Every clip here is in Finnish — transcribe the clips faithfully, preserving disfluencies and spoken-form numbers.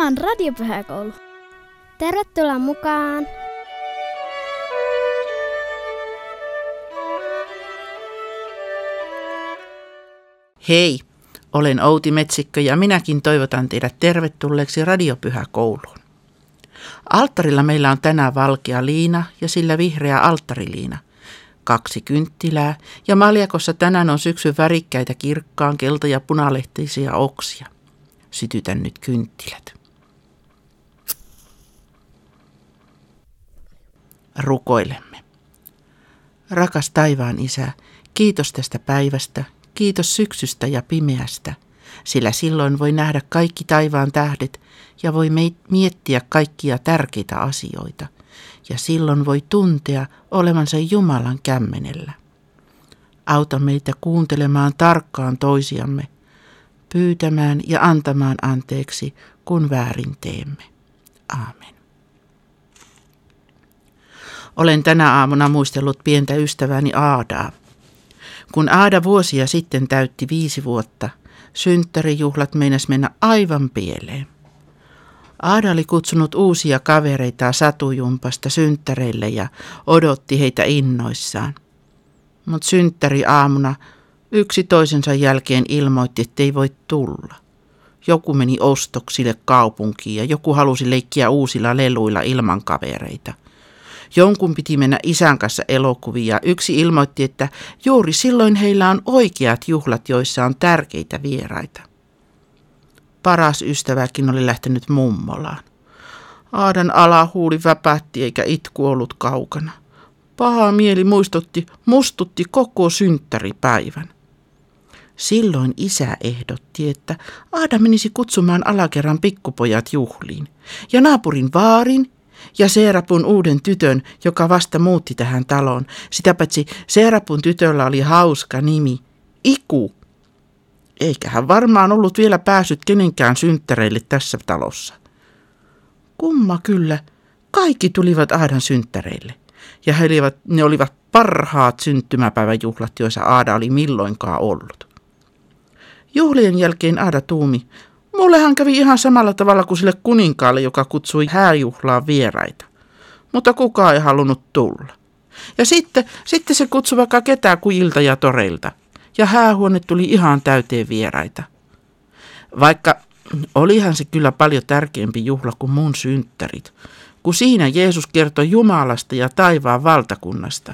on Radiopyhäkoulu. Tervetuloa mukaan! Hei, olen Outi Metsikkö ja minäkin toivotan teidät tervetulleeksi Radiopyhäkouluun. Alttarilla meillä on tänään valkea liina ja sillä vihreä alttariliina. Kaksi kynttilää ja maljakossa tänään on syksyn värikkäitä kirkkaan kelta- ja punalehtisiä oksia. Sytytän nyt kynttilät. Rukoilemme. Rakas taivaan Isä, kiitos tästä päivästä, kiitos syksystä ja pimeästä, sillä silloin voi nähdä kaikki taivaan tähdet ja voi miettiä kaikkia tärkeitä asioita. Ja silloin voi tuntea olevansa Jumalan kämmenellä. Auta meitä kuuntelemaan tarkkaan toisiamme, pyytämään ja antamaan anteeksi, kun väärin teemme. Aamen. Olen tänä aamuna muistellut pientä ystäväni Aadaa. Kun Aada vuosia sitten täytti viisi vuotta, synttärijuhlat meinas mennä aivan pieleen. Aada oli kutsunut uusia kavereita satujumpasta synttäreille ja odotti heitä innoissaan. Mutta synttäriaamuna yksi toisensa jälkeen ilmoitti, ettei voi tulla. Joku meni ostoksille kaupunkiin ja joku halusi leikkiä uusilla leluilla ilman kavereita. Jonkun piti mennä isän kanssa elokuviin ja yksi ilmoitti, että juuri silloin heillä on oikeat juhlat, joissa on tärkeitä vieraita. Paras ystäväkin oli lähtenyt mummolaan. Aadan alahuuli väpähti eikä itku ollut kaukana. Paha mieli muistutti, mustutti koko synttäripäivän. Silloin isä ehdotti, että Aada menisi kutsumaan alakerran pikkupojat juhliin ja naapurin vaarin ja Seerapun uuden tytön, joka vasta muutti tähän taloon. Sitä paitsi Seerapun tytöllä oli hauska nimi, Iku. Eikä hän varmaan ollut vielä päässyt kenenkään synttäreille tässä talossa. Kumma kyllä, kaikki tulivat Aadan synttäreille. Ja he olivat, ne olivat parhaat syntymäpäiväjuhlat, joissa Aada oli milloinkaan ollut. Juhlien jälkeen Aada tuumi, mullehan kävi ihan samalla tavalla kuin sille kuninkaalle, joka kutsui hääjuhlaan vieraita. Mutta kukaan ei halunnut tulla. Ja sitten, sitten se kutsui vaikka ketään kujilta ja toreilta. Ja häähuone tuli ihan täyteen vieraita. Vaikka olihan se kyllä paljon tärkeämpi juhla kuin mun synttärit, kun siinä Jeesus kertoi Jumalasta ja taivaan valtakunnasta.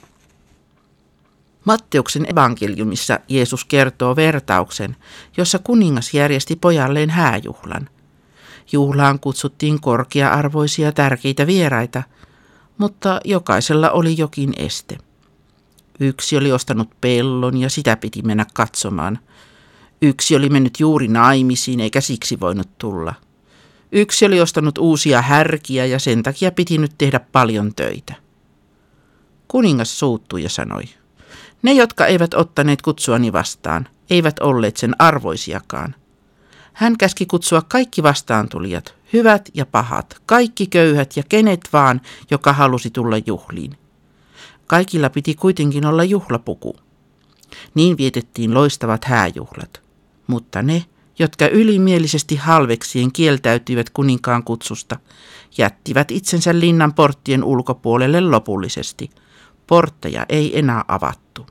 Matteuksen evankeliumissa Jeesus kertoo vertauksen, jossa kuningas järjesti pojalleen hääjuhlan. Juhlaan kutsuttiin korkea-arvoisia tärkeitä vieraita, mutta jokaisella oli jokin este. Yksi oli ostanut pellon ja sitä piti mennä katsomaan. Yksi oli mennyt juuri naimisiin eikä siksi voinut tulla. Yksi oli ostanut uusia härkiä ja sen takia piti nyt tehdä paljon töitä. Kuningas suuttui ja sanoi, ne jotka eivät ottaneet kutsuani vastaan, eivät olleet sen arvoisiakaan. Hän käski kutsua kaikki vastaantulijat, hyvät ja pahat, kaikki köyhät ja kenet vaan, joka halusi tulla juhliin. Kaikilla piti kuitenkin olla juhlapuku. Niin vietettiin loistavat hääjuhlat. Mutta ne, jotka ylimielisesti halveksien kieltäytyivät kuninkaan kutsusta, jättivät itsensä linnan porttien ulkopuolelle lopullisesti. Portteja ei enää avattu.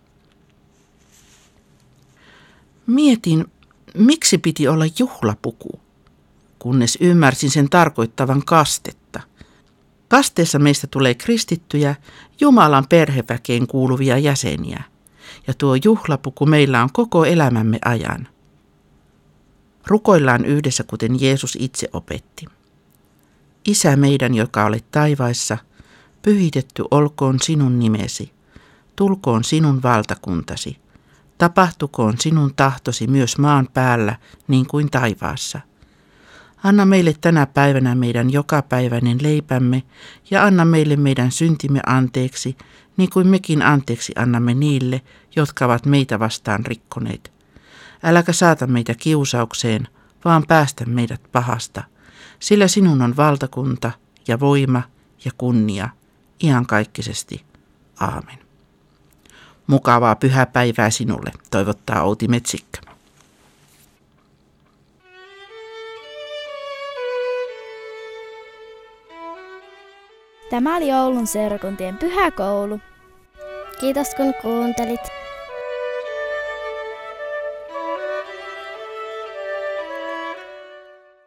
Mietin, miksi piti olla juhlapuku, kunnes ymmärsin sen tarkoittavan kastetta. Kasteessa meistä tulee kristittyjä, Jumalan perheväkeen kuuluvia jäseniä, ja tuo juhlapuku meillä on koko elämämme ajan. Rukoillaan yhdessä, kuten Jeesus itse opetti. Isä meidän, joka olet taivaissa, pyhitetty olkoon sinun nimesi, tulkoon sinun valtakuntasi, tapahtukoon sinun tahtosi myös maan päällä niin kuin taivaassa. Anna meille tänä päivänä meidän jokapäiväinen leipämme ja anna meille meidän syntimme anteeksi, niin kuin mekin anteeksi annamme niille, jotka ovat meitä vastaan rikkoneet. Äläkä saata meitä kiusaukseen, vaan päästä meidät pahasta, sillä sinun on valtakunta ja voima ja kunnia iankaikkisesti. Aamen. Mukavaa pyhäpäivää sinulle, toivottaa Outi Metsikkö. Tämä oli Oulun seurakuntien pyhäkoulu. Kiitos kun kuuntelit.